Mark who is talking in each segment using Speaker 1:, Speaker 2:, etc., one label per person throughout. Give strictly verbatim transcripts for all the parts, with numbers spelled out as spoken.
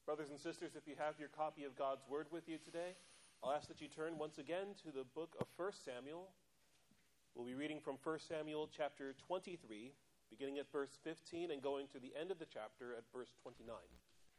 Speaker 1: Brothers and sisters, if you have your copy of God's Word with you today, I'll ask that you turn once again to the book of First Samuel. We'll be reading from First Samuel chapter twenty-three, beginning at verse fifteen and going to the end of the chapter at verse twenty-nine.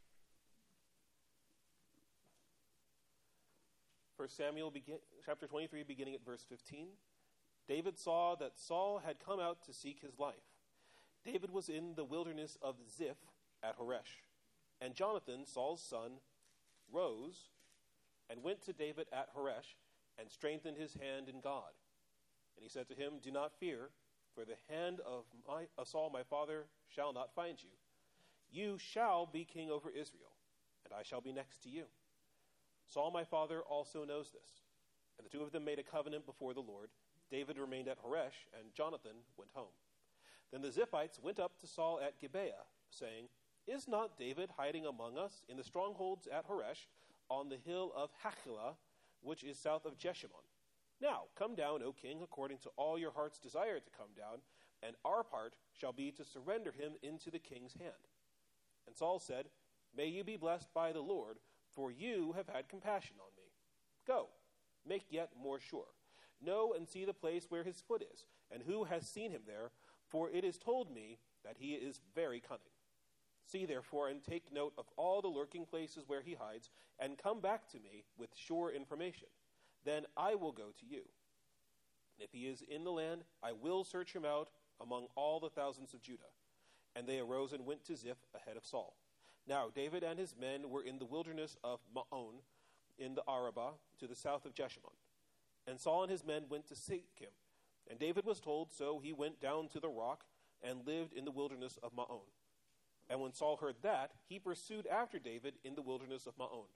Speaker 1: First Samuel begin, chapter twenty-three, beginning at verse fifteen. David saw that Saul had come out to seek his life. David was in the wilderness of Ziph at Horesh. And Jonathan, Saul's son, rose and went to David at Horesh and strengthened his hand in God. And he said to him, "Do not fear, for the hand of, my, of Saul my father shall not find you. You shall be king over Israel, and I shall be next to you. Saul my father also knows this." And the two of them made a covenant before the Lord. David remained at Horesh, and Jonathan went home. Then the Ziphites went up to Saul at Gibeah, saying, "Is not David hiding among us in the strongholds at Horesh, on the hill of Hachilah, which is south of Jeshimon? Now, come down, O king, according to all your heart's desire to come down, and our part shall be to surrender him into the king's hand." And Saul said, "May you be blessed by the Lord, for you have had compassion on me. Go, make yet more sure. Know and see the place where his foot is, and who has seen him there, for it is told me that he is very cunning. See, therefore, and take note of all the lurking places where he hides, and come back to me with sure information. Then I will go to you. And if he is in the land, I will search him out among all the thousands of Judah." And they arose and went to Ziph ahead of Saul. Now David and his men were in the wilderness of Maon, in the Arabah, to the south of Jeshimon. And Saul and his men went to seek him. And David was told, so he went down to the rock and lived in the wilderness of Maon. And when Saul heard that, he pursued after David in the wilderness of Maon.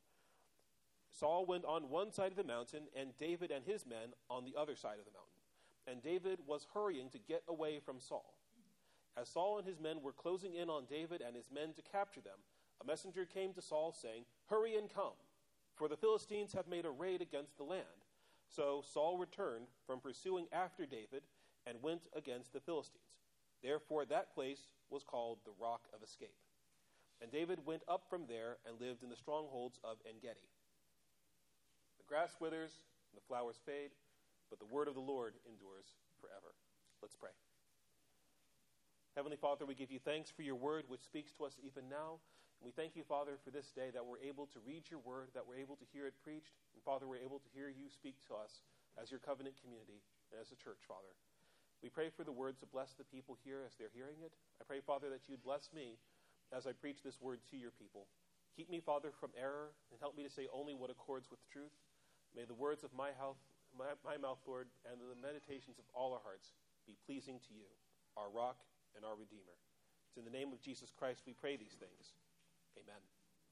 Speaker 1: Saul went on one side of the mountain, and David and his men on the other side of the mountain. And David was hurrying to get away from Saul. As Saul and his men were closing in on David and his men to capture them, a messenger came to Saul saying, "Hurry and come, for the Philistines have made a raid against the land." So Saul returned from pursuing after David and went against the Philistines. Therefore that place was called the Rock of Escape. And David went up from there and lived in the strongholds of En-Gedi. The grass withers and the flowers fade, but the word of the Lord endures forever. Let's pray. Heavenly Father, we give you thanks for your word, which speaks to us even now. And we thank you, Father, for this day that we're able to read your word, that we're able to hear it preached. And Father, we're able to hear you speak to us as your covenant community and as a church, Father. We pray for the words to bless the people here as they're hearing it. I pray, Father, that you'd bless me as I preach this word to your people. Keep me, Father, from error and help me to say only what accords with truth. May the words of my, health, my, my mouth, Lord, and the meditations of all our hearts be pleasing to you, our rock and our Redeemer. It's in the name of Jesus Christ we pray these things. Amen.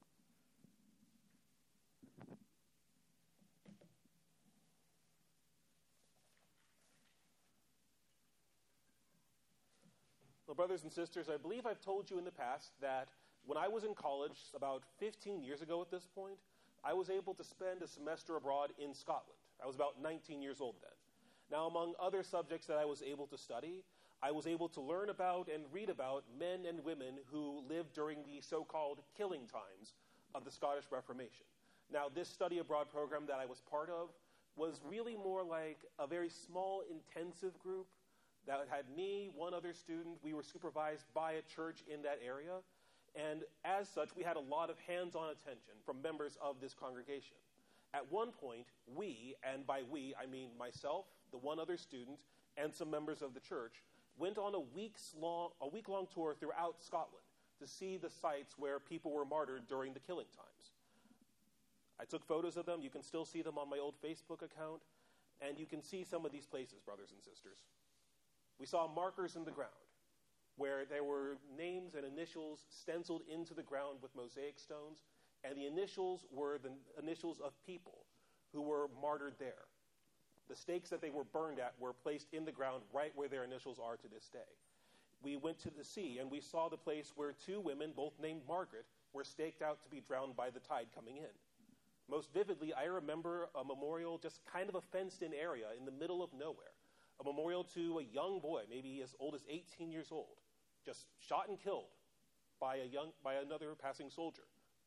Speaker 1: Well, brothers and sisters, I believe I've told you in the past that when I was in college, about fifteen years ago at this point, I was able to spend a semester abroad in Scotland. I was about nineteen years old then. Now, among other subjects that I was able to study, I was able to learn about and read about men and women who lived during the so-called killing times of the Scottish Reformation. Now, this study abroad program that I was part of was really more like a very small, intensive group that had me, one other student. We were supervised by a church in that area. And as such, we had a lot of hands-on attention from members of this congregation. At one point, we, and by we, I mean myself, the one other student, and some members of the church, went on a week's long, a week-long tour throughout Scotland to see the sites where people were martyred during the killing times. I took photos of them. You can still see them on my old Facebook account. And you can see some of these places, brothers and sisters. We saw markers in the ground where there were names and initials stenciled into the ground with mosaic stones, and the initials were the initials of people who were martyred there. The stakes that they were burned at were placed in the ground right where their initials are to this day. We went to the sea, and we saw the place where two women, both named Margaret, were staked out to be drowned by the tide coming in. Most vividly, I remember a memorial, just kind of a fenced-in area in the middle of nowhere. A memorial to a young boy, maybe as old as eighteen years old, just shot and killed by a young by another passing soldier,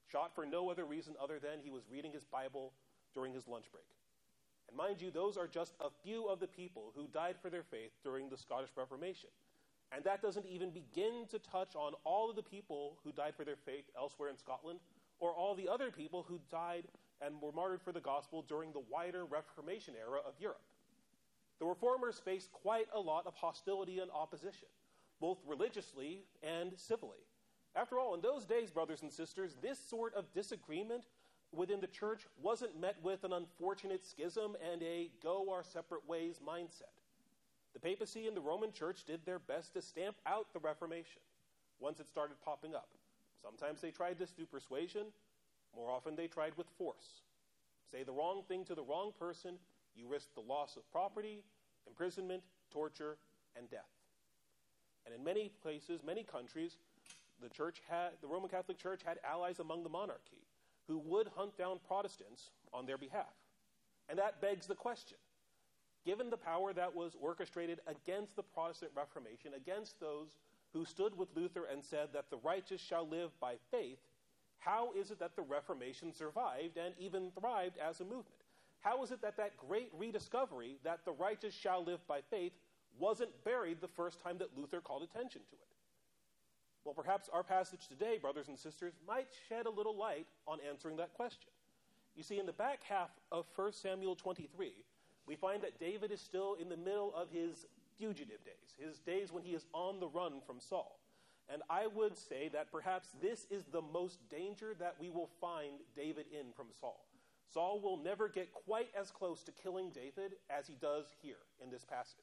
Speaker 1: shot for no other reason other than he was reading his Bible during his lunch break. And mind you, those are just a few of the people who died for their faith during the Scottish Reformation. And that doesn't even begin to touch on all of the people who died for their faith elsewhere in Scotland, or all the other people who died and were martyred for the gospel during the wider Reformation era of Europe. The Reformers faced quite a lot of hostility and opposition, both religiously and civilly. After all, in those days, brothers and sisters, this sort of disagreement within the church wasn't met with an unfortunate schism and a go our separate ways mindset. The papacy and the Roman Church did their best to stamp out the Reformation once it started popping up. Sometimes they tried this through persuasion. More often they tried with force. Say the wrong thing to the wrong person, you risk the loss of property, imprisonment, torture, and death. And in many places, many countries, the church had, the Roman Catholic Church had allies among the monarchy who would hunt down Protestants on their behalf. And that begs the question, given the power that was orchestrated against the Protestant Reformation, against those who stood with Luther and said that the righteous shall live by faith, how is it that the Reformation survived and even thrived as a movement? How is it that that great rediscovery, that the righteous shall live by faith, wasn't buried the first time that Luther called attention to it? Well, perhaps our passage today, brothers and sisters, might shed a little light on answering that question. You see, in the back half of First Samuel twenty-three, we find that David is still in the middle of his fugitive days, his days when he is on the run from Saul. And I would say that perhaps this is the most danger that we will find David in from Saul. Saul will never get quite as close to killing David as he does here in this passage.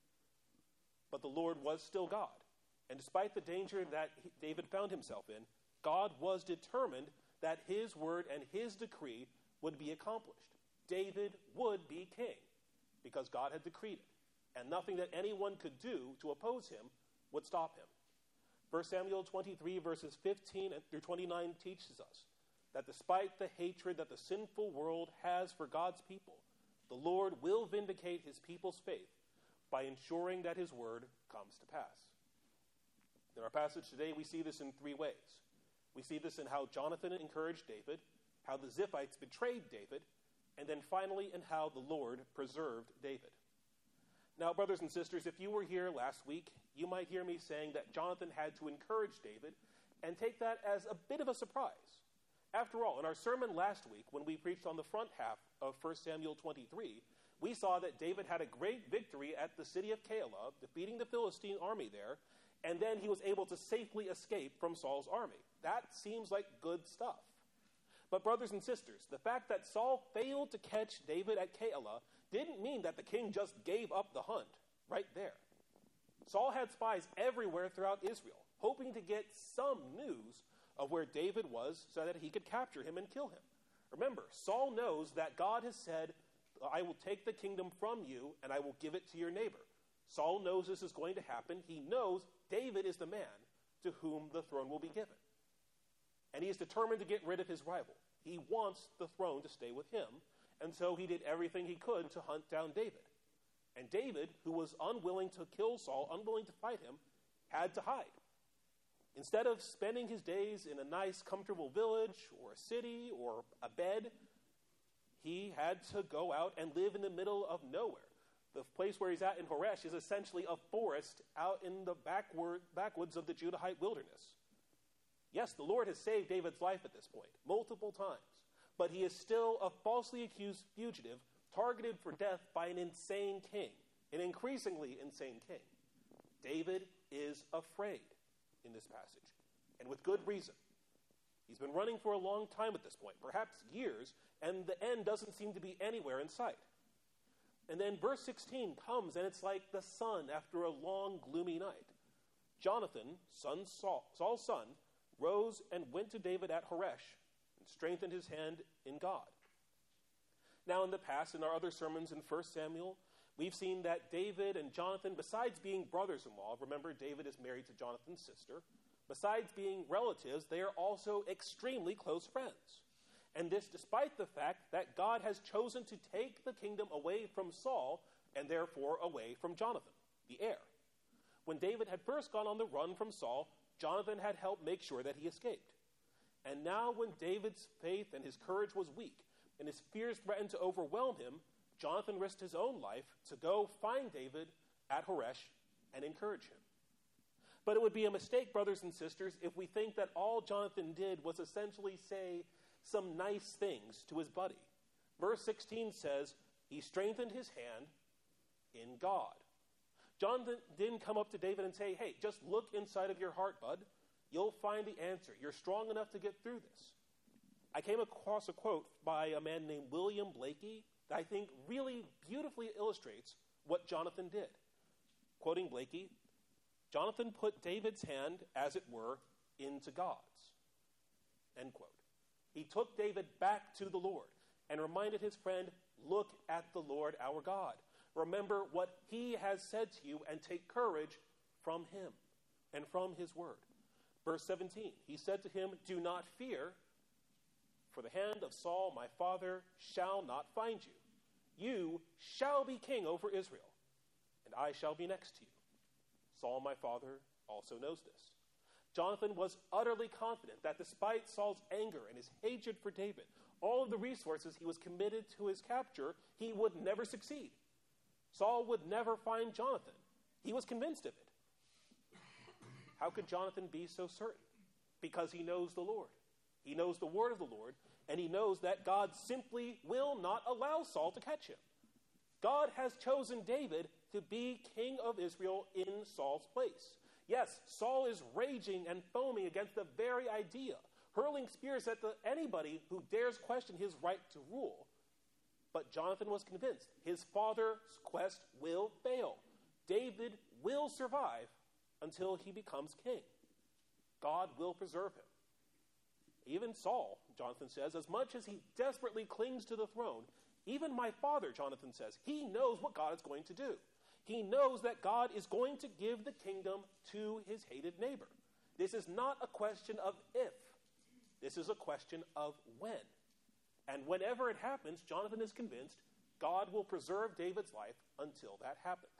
Speaker 1: But the Lord was still God. And despite the danger that David found himself in, God was determined that his word and his decree would be accomplished. David would be king because God had decreed it, and nothing that anyone could do to oppose him would stop him. First Samuel twenty-three, verses fifteen through twenty-nine teaches us that despite the hatred that the sinful world has for God's people, the Lord will vindicate his people's faith by ensuring that his word comes to pass. In our passage today, we see this in three ways. We see this in how Jonathan encouraged David, how the Ziphites betrayed David, and then finally in how the Lord preserved David. Now, brothers and sisters, if you were here last week, you might hear me saying that Jonathan had to encourage David and take that as a bit of a surprise. After all, in our sermon last week, when we preached on the front half of First Samuel twenty-three, we saw that David had a great victory at the city of Keilah, defeating the Philistine army there, and then he was able to safely escape from Saul's army. That seems like good stuff. But brothers and sisters, the fact that Saul failed to catch David at Keilah didn't mean that the king just gave up the hunt right there. Saul had spies everywhere throughout Israel, hoping to get some news of where David was so that he could capture him and kill him. Remember, Saul knows that God has said, I will take the kingdom from you and I will give it to your neighbor. Saul knows this is going to happen. He knows David is the man to whom the throne will be given. And he is determined to get rid of his rival. He wants the throne to stay with him, and so he did everything he could to hunt down David. And David, who was unwilling to kill Saul, unwilling to fight him, had to hide. Instead of spending his days in a nice, comfortable village or a city or a bed, he had to go out and live in the middle of nowhere. The place where he's at in Horesh is essentially a forest out in the backward, backwoods of the Judahite wilderness. Yes, the Lord has saved David's life at this point, multiple times, but he is still a falsely accused fugitive targeted for death by an insane king, an increasingly insane king. David is afraid in this passage, and with good reason. He's been running for a long time at this point, perhaps years, and the end doesn't seem to be anywhere in sight. And then verse sixteen comes, and it's like the sun after a long, gloomy night. Jonathan, son Saul, Saul's son, rose and went to David at Horesh and strengthened his hand in God. Now, in the past, in our other sermons in First Samuel, we've seen that David and Jonathan, besides being brothers-in-law, remember David is married to Jonathan's sister, besides being relatives, they are also extremely close friends. And this despite the fact that God has chosen to take the kingdom away from Saul and therefore away from Jonathan, the heir. When David had first gone on the run from Saul, Jonathan had helped make sure that he escaped. And now when David's faith and his courage was weak, and his fears threatened to overwhelm him, Jonathan risked his own life to go find David at Horesh and encourage him. But it would be a mistake, brothers and sisters, if we think that all Jonathan did was essentially say some nice things to his buddy. Verse sixteen says, he strengthened his hand in God. Jonathan didn't come up to David and say, hey, just look inside of your heart, bud. You'll find the answer. You're strong enough to get through this. I came across a quote by a man named William Blakey that I think really beautifully illustrates what Jonathan did. Quoting Blakey, Jonathan put David's hand, as it were, into God's. End quote. He took David back to the Lord and reminded his friend, look at the Lord our God. Remember what he has said to you and take courage from him and from his word. Verse seventeen, he said to him, do not fear, for the hand of Saul my father shall not find you. You shall be king over Israel, and I shall be next to you. Saul my father also knows this. Jonathan was utterly confident that despite Saul's anger and his hatred for David, all of the resources he was committed to his capture, he would never succeed. Saul would never find Jonathan. He was convinced of it. How could Jonathan be so certain? Because he knows the Lord. He knows the word of the Lord, and he knows that God simply will not allow Saul to catch him. God has chosen David to be king of Israel in Saul's place. Yes, Saul is raging and foaming against the very idea, hurling spears at the, anybody who dares question his right to rule. But Jonathan was convinced his father's quest will fail. David will survive until he becomes king. God will preserve him. Even Saul, Jonathan says, as much as he desperately clings to the throne, even my father, Jonathan says, he knows what God is going to do. He knows that God is going to give the kingdom to his hated neighbor. This is not a question of if. This is a question of when. And whenever it happens, Jonathan is convinced God will preserve David's life until that happens.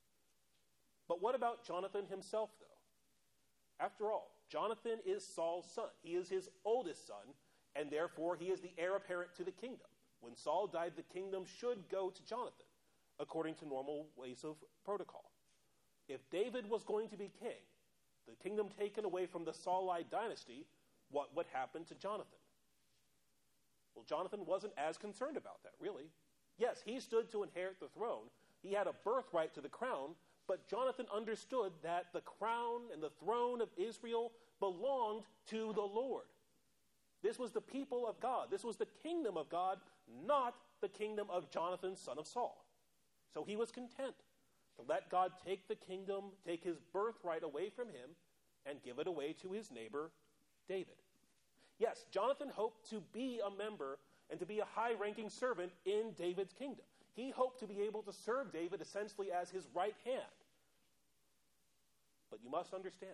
Speaker 1: But what about Jonathan himself, though? After all, Jonathan is Saul's son. He is his oldest son, and therefore he is the heir apparent to the kingdom. When Saul died, the kingdom should go to Jonathan, according to normal ways of protocol. If David was going to be king, the kingdom taken away from the Saulite dynasty, what would happen to Jonathan? Well, Jonathan wasn't as concerned about that, really. Yes, he stood to inherit the throne. He had a birthright to the crown, but Jonathan understood that the crown and the throne of Israel belonged to the Lord. This was the people of God. This was the kingdom of God, not the kingdom of Jonathan, son of Saul. So he was content to let God take the kingdom, take his birthright away from him, and give it away to his neighbor, David. Yes, Jonathan hoped to be a member and to be a high-ranking servant in David's kingdom. He hoped to be able to serve David essentially as his right hand. But you must understand,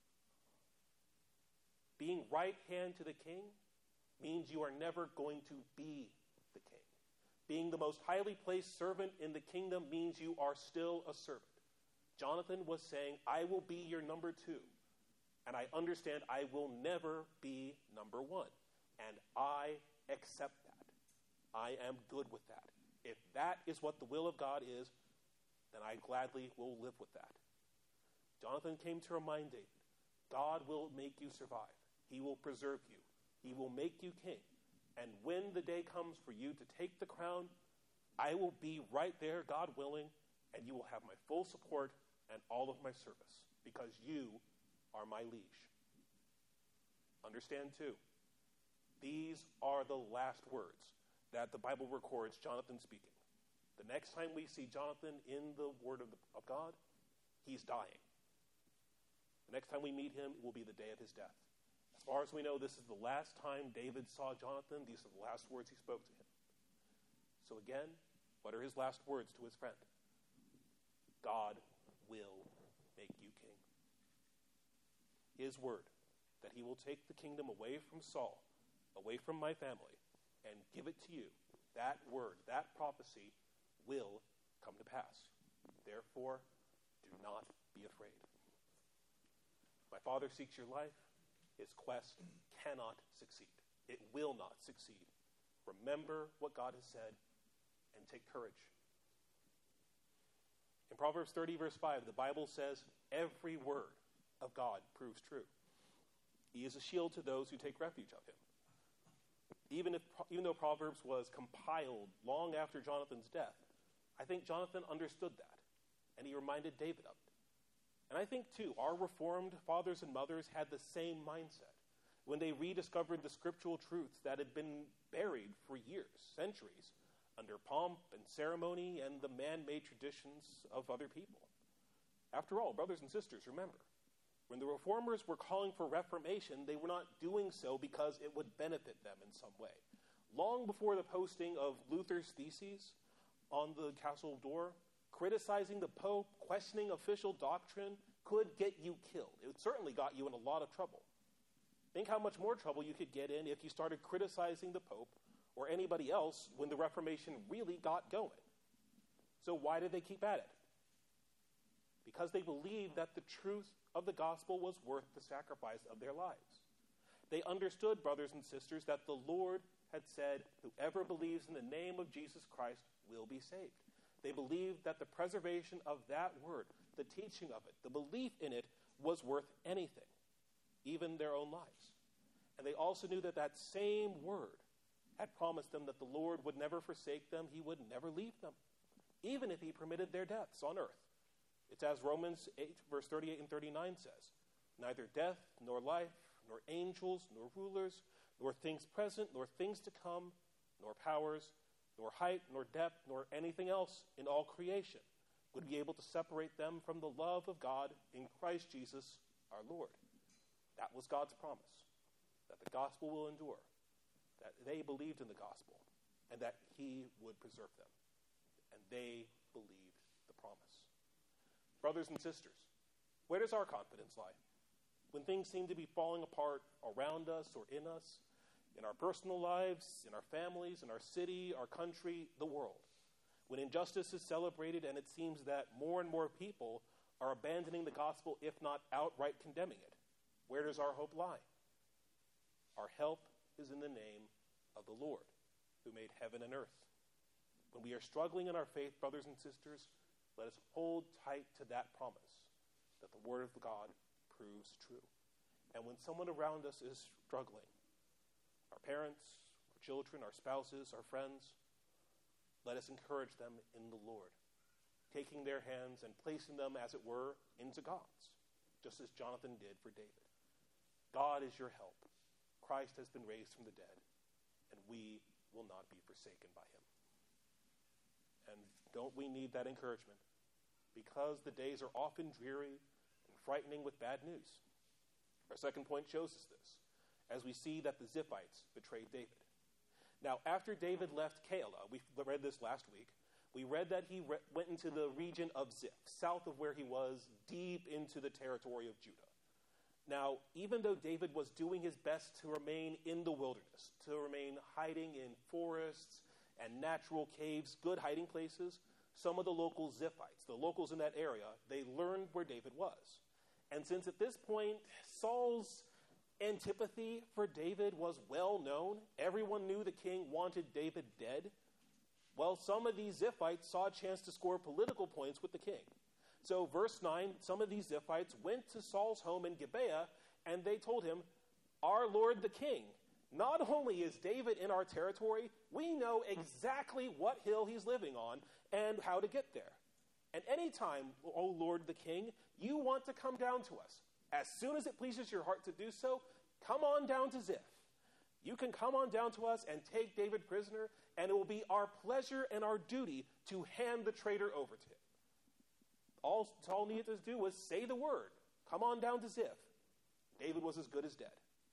Speaker 1: being right hand to the king means you are never going to be the king. Being the most highly placed servant in the kingdom means you are still a servant. Jonathan was saying, I will be your number two. And I understand I will never be number one. And I accept that. I am good with that. If that is what the will of God is, then I gladly will live with that. Jonathan came to remind David, God will make you survive. He will preserve you. He will make you king. And when the day comes for you to take the crown, I will be right there, God willing, and you will have my full support and all of my service, because you are my liege. Understand, too, these are the last words that the Bible records Jonathan speaking. The next time we see Jonathan in the Word of, the, of God, he's dying. The next time we meet him, it will be the day of his death. As far as we know, this is the last time David saw Jonathan. These are the last words he spoke to him. So again, what are his last words to his friend? God will make you king. His word that he will take the kingdom away from Saul, away from my family, and give it to you, that word, that prophecy will come to pass. Therefore, do not be afraid. My Father seeks your life. his quest cannot succeed. It will not succeed. Remember what God has said and take courage. In Proverbs thirty, verse five, the Bible says, every word of God proves true. He is a shield to those who take refuge of him. Even if, even though Proverbs was compiled long after Jonathan's death, I think Jonathan understood that, and he reminded David of it. And I think, too, our Reformed fathers and mothers had the same mindset when they rediscovered the scriptural truths that had been buried for years, centuries, under pomp and ceremony and the man-made traditions of other people. After all, brothers and sisters, remember, when the Reformers were calling for reformation, they were not doing so because it would benefit them in some way. Long before the posting of Luther's theses on the castle door, criticizing the Pope, questioning official doctrine could get you killed. It certainly got you in a lot of trouble. Think how much more trouble you could get in if you started criticizing the Pope or anybody else when the Reformation really got going. So why did they keep at it? Because they believed that the truth of the gospel was worth the sacrifice of their lives. They understood, brothers and sisters, that the Lord had said, whoever believes in the name of Jesus Christ will be saved. They believed that the preservation of that word, the teaching of it, the belief in it was worth anything, even their own lives. And they also knew that that same word had promised them that the Lord would never forsake them, he would never leave them, even if he permitted their deaths on earth. It's as Romans eight, verse thirty-eight and thirty-nine says, neither death, nor life, nor angels, nor rulers, nor things present, nor things to come, nor powers, nor height, nor depth, nor anything else in all creation would be able to separate them from the love of God in Christ Jesus our Lord. That was God's promise, that the gospel will endure, that they believed in the gospel, and that he would preserve them. And they believed the promise. Brothers and sisters, where does our confidence lie? When things seem to be falling apart around us or in us, in our personal lives, in our families, in our city, our country, the world. When injustice is celebrated and it seems that more and more people are abandoning the gospel, if not outright condemning it, where does our hope lie? Our help is in the name of the Lord, who made heaven and earth. When we are struggling in our faith, brothers and sisters, let us hold tight to that promise that the word of God proves true. And when someone around us is struggling, our parents, our children, our spouses, our friends, let us encourage them in the Lord, taking their hands and placing them, as it were, into God's, just as Jonathan did for David. God is your help. Christ has been raised from the dead, and we will not be forsaken by him. And don't we need that encouragement? Because the days are often dreary and frightening with bad news. Our second point shows us this, as we see that the Ziphites betrayed David. Now, after David left Keilah, we read this last week, we read that he re- went into the region of Ziph, south of where he was, deep into the territory of Judah. Now, even though David was doing his best to remain in the wilderness, to remain hiding in forests and natural caves, good hiding places, some of the local Ziphites, the locals in that area, they learned where David was. And since at this point, Saul's antipathy for David was well known, everyone knew the king wanted David dead, well, some of these Ziphites saw a chance to score political points with the king. So verse nine, some of these Ziphites went to Saul's home in Gibeah, and they told him, our Lord the king, not only is David in our territory, we know exactly what hill he's living on and how to get there. And anytime, O Lord the king, you want to come down to us, as soon as it pleases your heart to do so, come on down to Ziph. You can come on down to us and take David prisoner, and it will be our pleasure and our duty to hand the traitor over to him. All Saul needed to do was say the word, come on down to Ziph. David was as good as dead.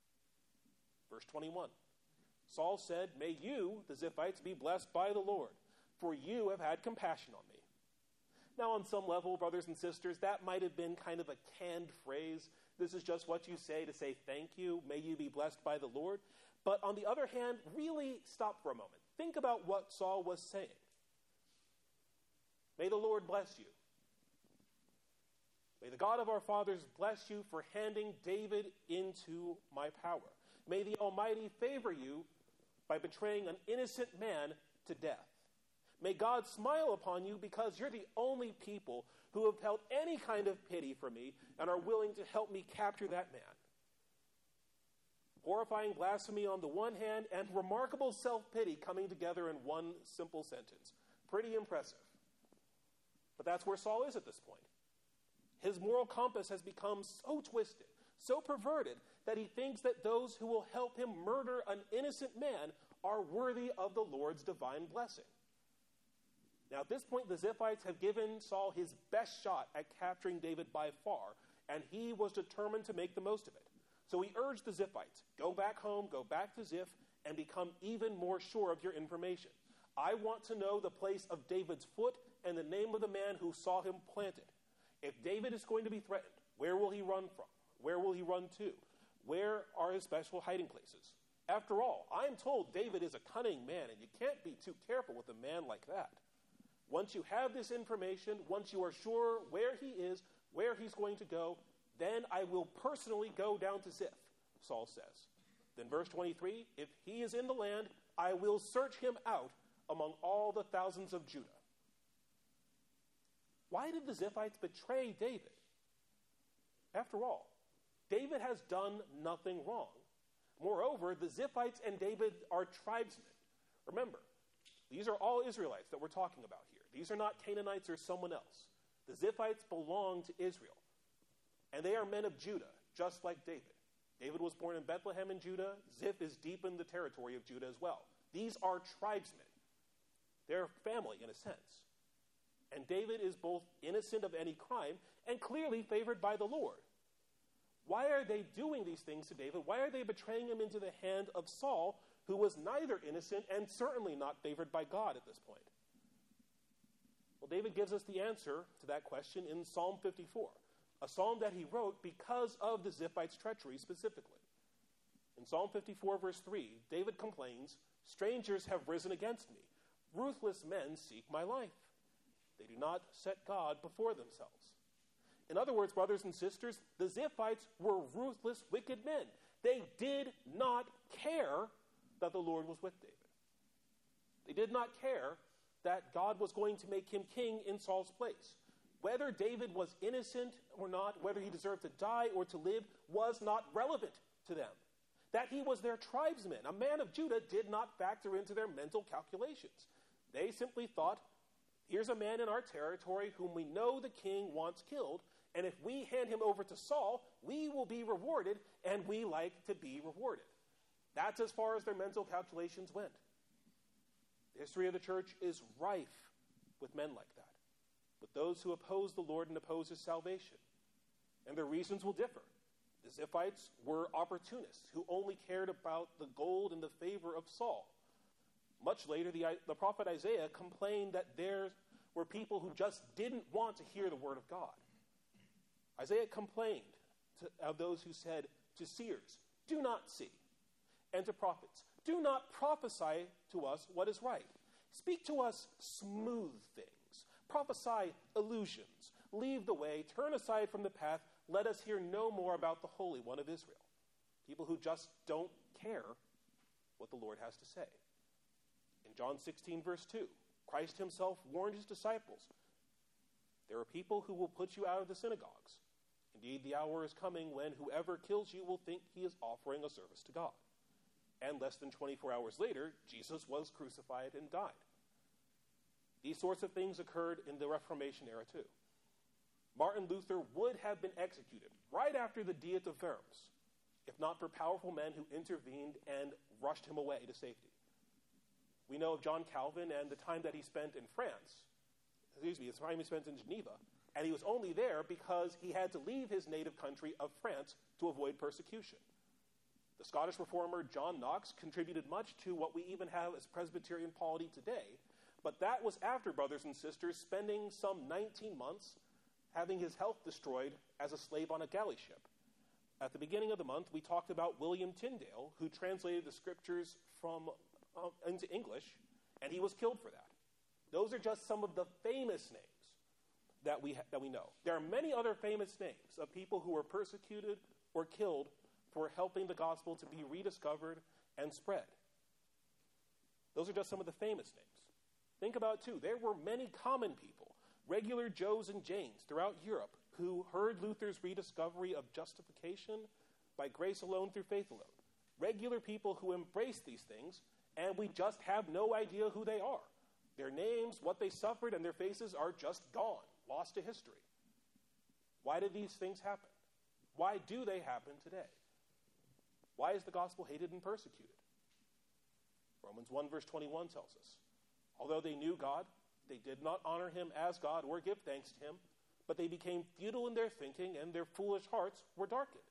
Speaker 1: Verse twenty-one, Saul said, may you, the Ziphites, be blessed by the Lord, for you have had compassion on me. Now, on some level, brothers and sisters, that might have been kind of a canned phrase. This is just what you say to say thank you. May you be blessed by the Lord. But on the other hand, really stop for a moment. Think about what Saul was saying. May the Lord bless you. May the God of our fathers bless you for handing David into my power. May the Almighty favor you by betraying an innocent man to death. May God smile upon you because you're the only people who have felt any kind of pity for me and are willing to help me capture that man. Horrifying blasphemy on the one hand and remarkable self-pity coming together in one simple sentence. Pretty impressive. But that's where Saul is at this point. His moral compass has become so twisted, so perverted, that he thinks that those who will help him murder an innocent man are worthy of the Lord's divine blessing. Now, at this point, the Ziphites have given Saul his best shot at capturing David by far, and he was determined to make the most of it. So he urged the Ziphites, go back home, go back to Ziph, and become even more sure of your information. I want to know the place of David's foot and the name of the man who saw him planted. If David is going to be threatened, where will he run from? Where will he run to? Where are his special hiding places? After all, I am told David is a cunning man, and you can't be too careful with a man like that. Once you have this information, once you are sure where he is, where he's going to go, then I will personally go down to Ziph, Saul says. Then verse twenty-three, if he is in the land, I will search him out among all the thousands of Judah. Why did the Ziphites betray David? After all, David has done nothing wrong. Moreover, the Ziphites and David are tribesmen. Remember, these are all Israelites that we're talking about here. These are not Canaanites or someone else. The Ziphites belong to Israel. And they are men of Judah, just like David. David was born in Bethlehem in Judah. Ziph is deep in the territory of Judah as well. These are tribesmen. They're family in a sense. And David is both innocent of any crime and clearly favored by the Lord. Why are they doing these things to David? Why are they betraying him into the hand of Saul, who was neither innocent and certainly not favored by God at this point? Well, David gives us the answer to that question in Psalm fifty-four, a psalm that he wrote because of the Ziphites' treachery specifically. In Psalm fifty-four, verse three, David complains, strangers have risen against me. Ruthless men seek my life. They do not set God before themselves. In other words, brothers and sisters, the Ziphites were ruthless, wicked men. They did not care that the Lord was with David. They did not care that God was going to make him king in Saul's place. Whether David was innocent or not, whether he deserved to die or to live, was not relevant to them. That he was their tribesman, a man of Judah, did not factor into their mental calculations. They simply thought, here's a man in our territory whom we know the king wants killed, and if we hand him over to Saul, we will be rewarded, and we like to be rewarded. That's as far as their mental calculations went. The history of the church is rife with men like that, with those who oppose the Lord and oppose his salvation. And their reasons will differ. The Ziphites were opportunists who only cared about the gold and the favor of Saul. Much later, the, the prophet Isaiah complained that there were people who just didn't want to hear the word of God. Isaiah complained to, of those who said to seers, do not see, and to prophets, do not prophesy to us what is right. Speak to us smooth things. Prophesy illusions. Leave the way. Turn aside from the path. Let us hear no more about the Holy One of Israel. People who just don't care what the Lord has to say. In John sixteen, verse two, Christ himself warned his disciples, there are people who will put you out of the synagogues. Indeed, the hour is coming when whoever kills you will think he is offering a service to God. And less than twenty-four hours later, Jesus was crucified and died. These sorts of things occurred in the Reformation era too. Martin Luther would have been executed right after the Diet of Worms, if not for powerful men who intervened and rushed him away to safety. We know of John Calvin and the time that he spent in France, excuse me, the time he spent in Geneva, and he was only there because he had to leave his native country of France to avoid persecution. The Scottish reformer John Knox contributed much to what we even have as Presbyterian polity today, but that was after, brothers and sisters, spending some nineteen months having his health destroyed as a slave on a galley ship. At the beginning of the month, we talked about William Tyndale, who translated the scriptures from uh, into English, and he was killed for that. Those are just some of the famous names. that we, ha- that we know. There are many other famous names of people who were persecuted or killed for helping the gospel to be rediscovered and spread. Those are just some of the famous names. Think about, too, there were many common people, regular Joes and Janes throughout Europe, who heard Luther's rediscovery of justification by grace alone through faith alone. Regular people who embrace these things, and we just have no idea who they are. Their names, what they suffered, and their faces are just gone, lost to history. Why did these things happen? Why do they happen today? Why is the gospel hated and persecuted? Romans one verse twenty-one tells us, although they knew God, they did not honor him as God or give thanks to him, but they became futile in their thinking, and their foolish hearts were darkened.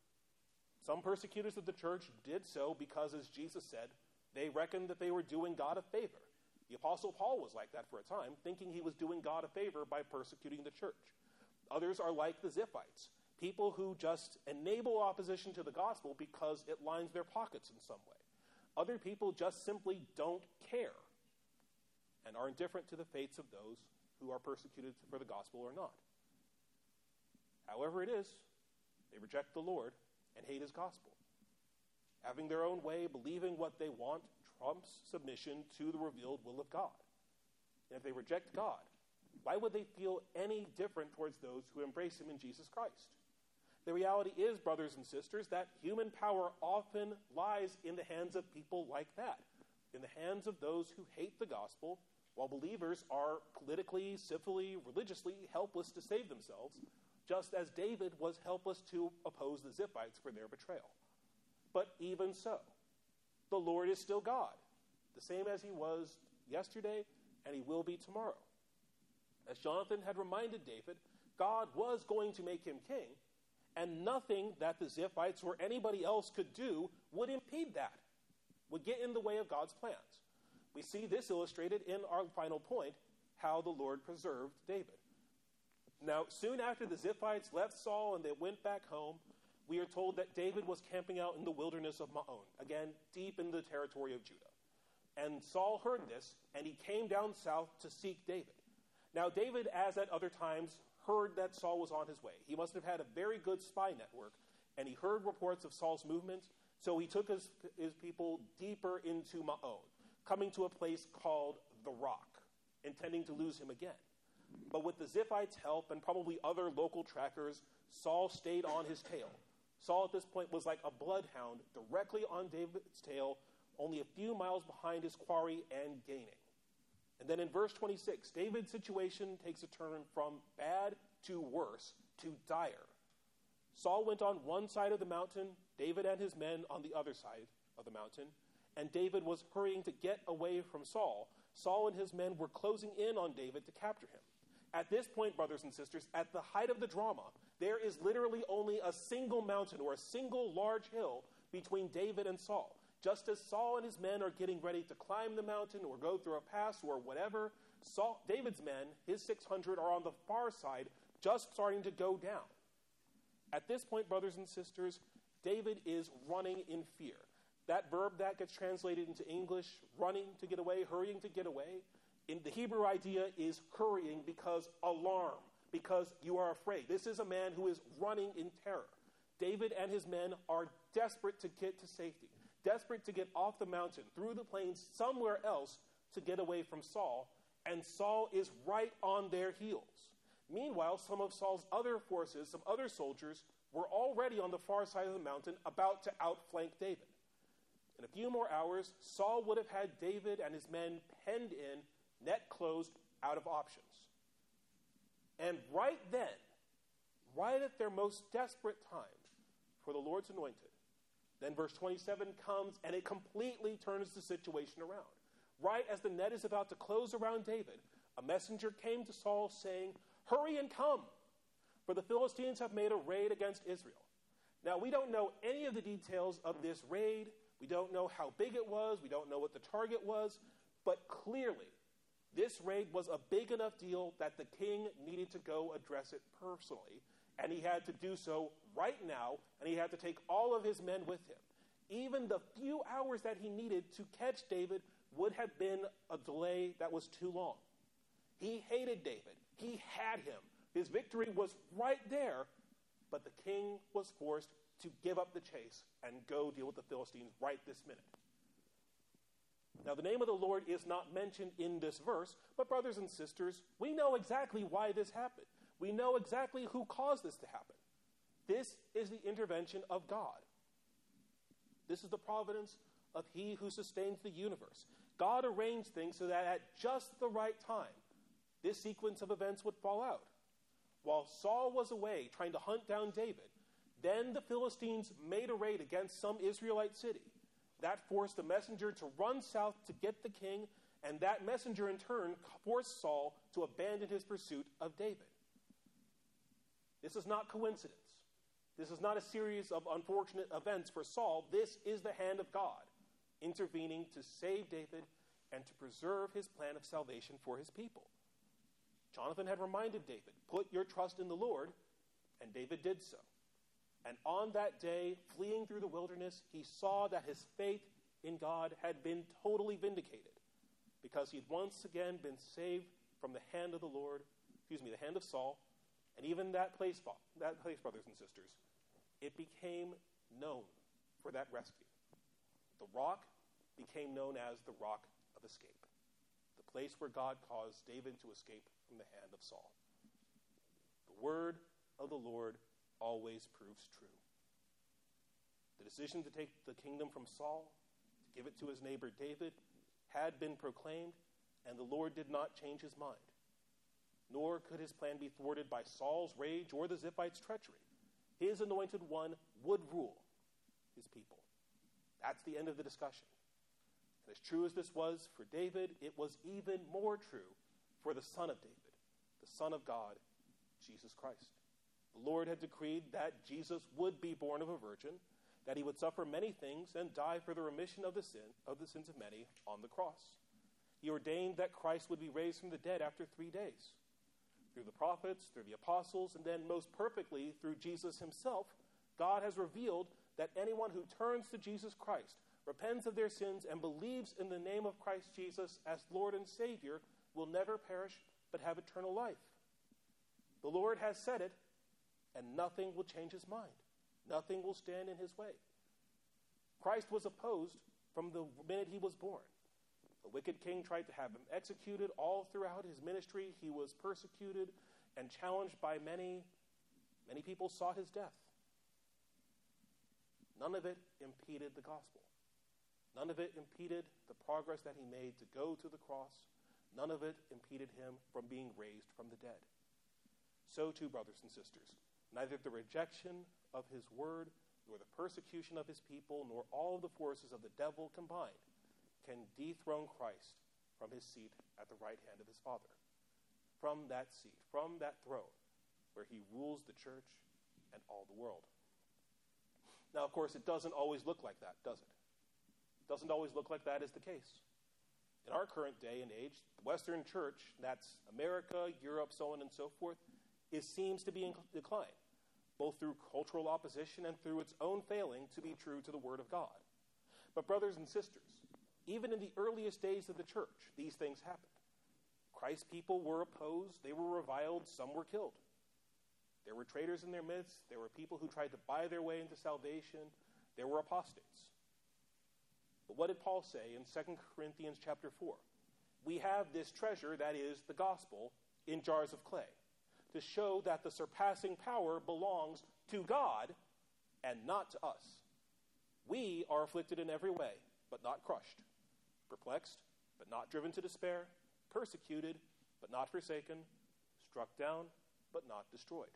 Speaker 1: Some persecutors of the church did so because, as Jesus said, they reckoned that they were doing God a favor. The Apostle Paul was like that for a time, thinking he was doing God a favor by persecuting the church. Others are like the Ziphites, people who just enable opposition to the gospel because it lines their pockets in some way. Other people just simply don't care and are indifferent to the fates of those who are persecuted for the gospel or not. However it is, they reject the Lord and hate his gospel. Having their own way, believing what they want, trumps submission to the revealed will of God. And if they reject God, why would they feel any different towards those who embrace him in Jesus Christ? The reality is, brothers and sisters, that human power often lies in the hands of people like that, in the hands of those who hate the gospel, while believers are politically, civilly, religiously helpless to save themselves, just as David was helpless to oppose the Ziphites for their betrayal. But even so, the Lord is still God, the same as he was yesterday, and he will be tomorrow. As Jonathan had reminded David, God was going to make him king, and nothing that the Ziphites or anybody else could do would impede that, would get in the way of God's plans. We see this illustrated in our final point, how the Lord preserved David. Now, soon after the Ziphites left Saul and they went back home, we are told that David was camping out in the wilderness of Maon, again, deep in the territory of Judah. And Saul heard this, and he came down south to seek David. Now, David, as at other times, heard that Saul was on his way. He must have had a very good spy network, and he heard reports of Saul's movements, so he took his, his people deeper into Maon, coming to a place called the Rock, intending to lose him again. But with the Ziphites' help and probably other local trackers, Saul stayed on his tail. Saul at this point was like a bloodhound directly on David's tail, only a few miles behind his quarry and gaining. And then in verse twenty-six, David's situation takes a turn from bad to worse to dire. Saul went on one side of the mountain, David and his men on the other side of the mountain, and David was hurrying to get away from Saul. Saul and his men were closing in on David to capture him. At this point, brothers and sisters, at the height of the drama, there is literally only a single mountain or a single large hill between David and Saul. Just as Saul and his men are getting ready to climb the mountain or go through a pass or whatever, Saul, David's men, his six hundred, are on the far side, just starting to go down. At this point, brothers and sisters, David is running in fear. That verb that gets translated into English, running to get away, hurrying to get away, in the Hebrew idea is hurrying because alarm, because you are afraid. This is a man who is running in terror. David and his men are desperate to get to safety, desperate to get off the mountain, through the plains, somewhere else to get away from Saul, and Saul is right on their heels. Meanwhile, some of Saul's other forces, some other soldiers, were already on the far side of the mountain about to outflank David. In a few more hours, Saul would have had David and his men penned in, net closed, out of options. And right then, right at their most desperate time for the Lord's anointed, then verse twenty-seven comes and it completely turns the situation around. Right as the net is about to close around David, a messenger came to Saul saying, "Hurry and come, for the Philistines have made a raid against Israel." Now, we don't know any of the details of this raid. We don't know how big it was. We don't know what the target was. But clearly, this raid was a big enough deal that the king needed to go address it personally. And he had to do so right now, and he had to take all of his men with him. Even the few hours that he needed to catch David would have been a delay that was too long. He hated David. He had him. His victory was right there, but the king was forced to give up the chase and go deal with the Philistines right this minute. Now, the name of the Lord is not mentioned in this verse, but brothers and sisters, we know exactly why this happened. We know exactly who caused this to happen. This is the intervention of God. This is the providence of He who sustains the universe. God arranged things so that at just the right time, this sequence of events would fall out. While Saul was away trying to hunt down David, then the Philistines made a raid against some Israelite city. That forced a messenger to run south to get the king, and that messenger in turn forced Saul to abandon his pursuit of David. This is not coincidence. This is not a series of unfortunate events for Saul. This is the hand of God intervening to save David and to preserve his plan of salvation for his people. Jonathan had reminded David, put your trust in the Lord, and David did so. And on that day, fleeing through the wilderness, he saw that his faith in God had been totally vindicated because he'd once again been saved from the hand of the Lord, excuse me, the hand of Saul, and even that place, that place, brothers and sisters, it became known for that rescue. The rock became known as the rock of escape, the place where God caused David to escape from the hand of Saul. The word of the Lord always proves true. The decision to take the kingdom from Saul, to give it to his neighbor David, had been proclaimed, and the Lord did not change his mind. Nor could his plan be thwarted by Saul's rage or the Ziphites' treachery. His anointed one would rule his people. That's the end of the discussion. And as true as this was for David, it was even more true for the son of David, the Son of God, Jesus Christ. The Lord had decreed that Jesus would be born of a virgin, that he would suffer many things and die for the remission of the sin of the sins of many on the cross. He ordained that Christ would be raised from the dead after three days. Through the prophets, through the apostles, and then most perfectly through Jesus himself, God has revealed that anyone who turns to Jesus Christ, repents of their sins, and believes in the name of Christ Jesus as Lord and Savior will never perish but have eternal life. The Lord has said it, and nothing will change his mind. Nothing will stand in his way. Christ was opposed from the minute he was born. The wicked king tried to have him executed. All throughout his ministry, he was persecuted and challenged by many. Many people sought his death. None of it impeded the gospel. None of it impeded the progress that he made to go to the cross. None of it impeded him from being raised from the dead. So too, brothers and sisters, neither the rejection of his word, nor the persecution of his people, nor all of the forces of the devil combined can dethrone Christ from his seat at the right hand of his Father. From that seat, from that throne, where he rules the church and all the world. Now, of course, it doesn't always look like that, does it? It doesn't always look like that is the case. In our current day and age, the Western church, that's America, Europe, so on and so forth, it seems to be in decline, both through cultural opposition and through its own failing to be true to the Word of God. But brothers and sisters, even in the earliest days of the church, these things happened. Christ's people were opposed, they were reviled, some were killed. There were traitors in their midst, there were people who tried to buy their way into salvation, there were apostates. But what did Paul say in Second Corinthians chapter four? We have this treasure, that is the gospel, in jars of clay, to show that the surpassing power belongs to God and not to us. We are afflicted in every way, but not crushed, perplexed, but not driven to despair, persecuted, but not forsaken, struck down, but not destroyed.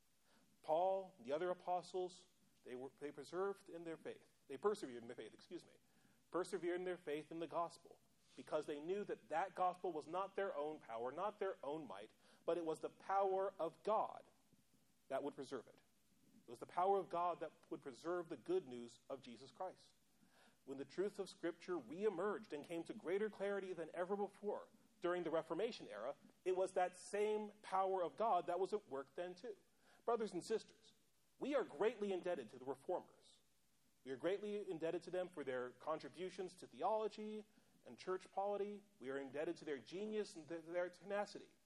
Speaker 1: Paul, the other apostles, they were they preserved in their faith. They persevered in their faith, excuse me. Persevered in their faith in the gospel because they knew that that gospel was not their own power, not their own might, but it was the power of God that would preserve it. It was the power of God that would preserve the good news of Jesus Christ. When the truth of Scripture reemerged and came to greater clarity than ever before during the Reformation era, it was that same power of God that was at work then too. Brothers and sisters, we are greatly indebted to the Reformers. We are greatly indebted to them for their contributions to theology and church polity. We are indebted to their genius and th- their tenacity.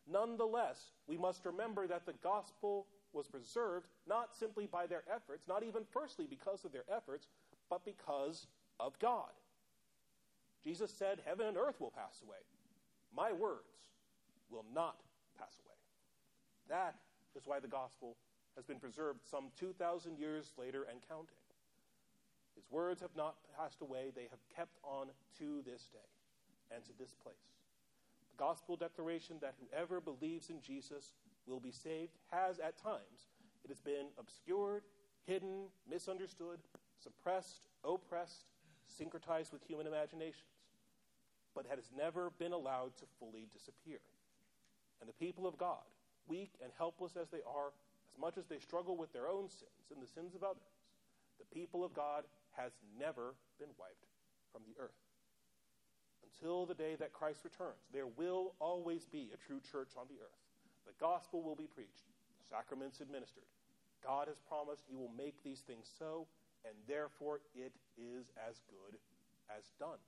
Speaker 1: Nonetheless, we must remember that the gospel was preserved not simply by their efforts, not even firstly because of their efforts, but because of God. Jesus said, heaven and earth will pass away. My words will not pass away. That is why the gospel has been preserved some two thousand years later and counting. His words have not passed away. They have kept on to this day and to this place. The gospel declaration that whoever believes in Jesus will be saved has at times, it has been obscured, hidden, misunderstood, suppressed, oppressed, syncretized with human imaginations, but has never been allowed to fully disappear. And the people of God, weak and helpless as they are, as much as they struggle with their own sins and the sins of others, the people of God has never been wiped from the earth. Until the day that Christ returns, there will always be a true church on the earth. The gospel will be preached, the sacraments administered. God has promised he will make these things so, and therefore it is as good as done.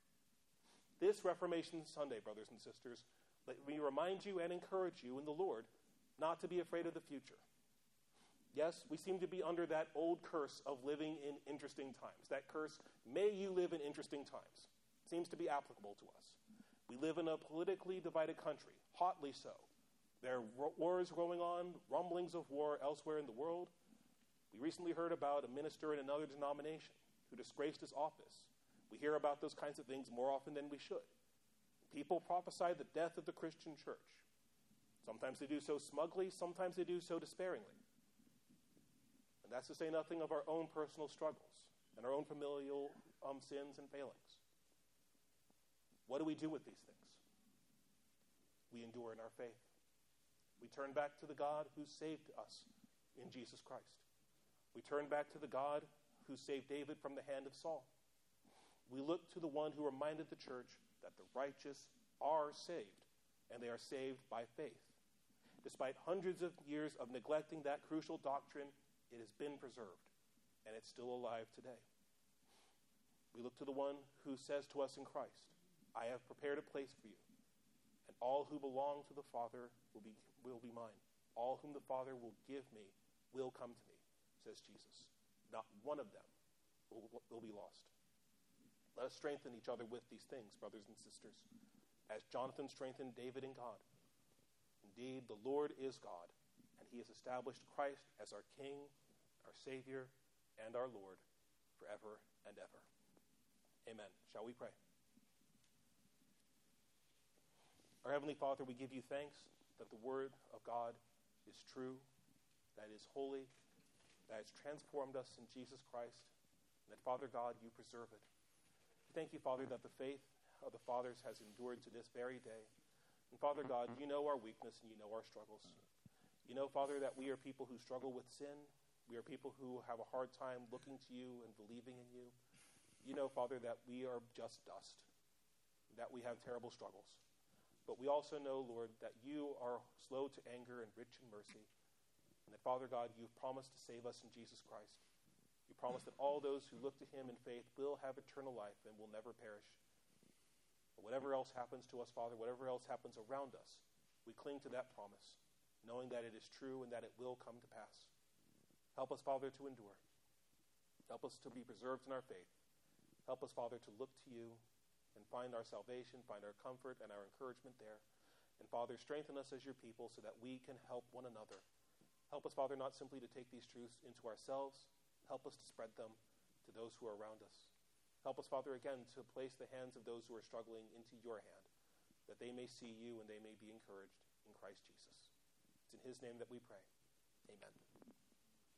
Speaker 1: This Reformation Sunday, brothers and sisters, let me remind you and encourage you in the Lord not to be afraid of the future. Yes, we seem to be under that old curse of living in interesting times. That curse, may you live in interesting times, seems to be applicable to us. We live in a politically divided country, hotly so. There are wars going on, rumblings of war elsewhere in the world. We recently heard about a minister in another denomination who disgraced his office. We hear about those kinds of things more often than we should. People prophesy the death of the Christian church. Sometimes they do so smugly, sometimes they do so despairingly. And that's to say nothing of our own personal struggles and our own familial um, sins and failings. What do we do with these things? We endure in our faith. We turn back to the God who saved us in Jesus Christ. We turn back to the God who saved David from the hand of Saul. We look to the one who reminded the church that the righteous are saved, and they are saved by faith. Despite hundreds of years of neglecting that crucial doctrine, it has been preserved, and it's still alive today. We look to the one who says to us in Christ, I have prepared a place for you, and all who belong to the Father will be, will be mine. All whom the Father will give me will come to me, says Jesus. Not one of them will, will be lost. Let us strengthen each other with these things, brothers and sisters, as Jonathan strengthened David in God. Indeed, the Lord is God, and he has established Christ as our King, our Savior, and our Lord forever and ever. Amen. Shall we pray? Our Heavenly Father, we give you thanks that the Word of God is true, that it is holy, that it's transformed us in Jesus Christ, and that, Father God, you preserve it. Thank you, Father, that the faith of the fathers has endured to this very day. And Father God, you know our weakness and you know our struggles. You know, Father, that we are people who struggle with sin. We are people who have a hard time looking to you and believing in you. You know, Father, that we are just dust, that we have terrible struggles. But we also know, Lord, that you are slow to anger and rich in mercy, and that, Father God, you've promised to save us in Jesus Christ. You promise that all those who look to him in faith will have eternal life and will never perish. But whatever else happens to us, Father, whatever else happens around us, we cling to that promise, knowing that it is true and that it will come to pass. Help us, Father, to endure. Help us to be preserved in our faith. Help us, Father, to look to you and find our salvation, find our comfort and our encouragement there. And Father, strengthen us as your people so that we can help one another. Help us, Father, not simply to take these truths into ourselves. Help us to spread them to those who are around us. Help us, Father, again, to place the hands of those who are struggling into your hand, that they may see you and they may be encouraged in Christ Jesus. It's in his name that we pray. Amen.